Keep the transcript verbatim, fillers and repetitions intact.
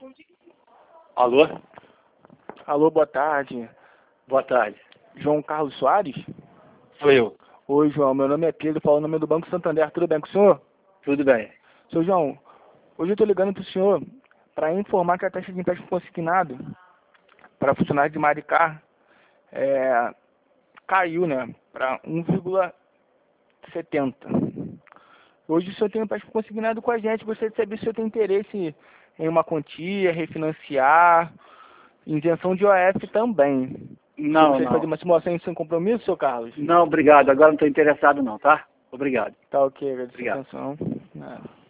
Alô? Alô, boa tarde. Boa tarde. João Carlos Soares? Sou eu. Oi, João. Meu nome é Pedro, falo o nome do Banco Santander. Tudo bem com o senhor? Tudo bem. Seu João, hoje eu estou ligando para o senhor para informar que a taxa de empréstimo consignado para funcionário de Maricá é, caiu, né, para um vírgula setenta. Hoje o senhor tem um empréstimo consignado com a gente. Gostaria de saber se o senhor tem interesse em uma quantia, refinanciar, isenção de O F também. Não, Você fazer não. uma simulação sem compromisso, seu Carlos? Não, obrigado. Agora não estou interessado não, tá? Obrigado. Tá ok, agradeço a Obrigado. atenção. Nada.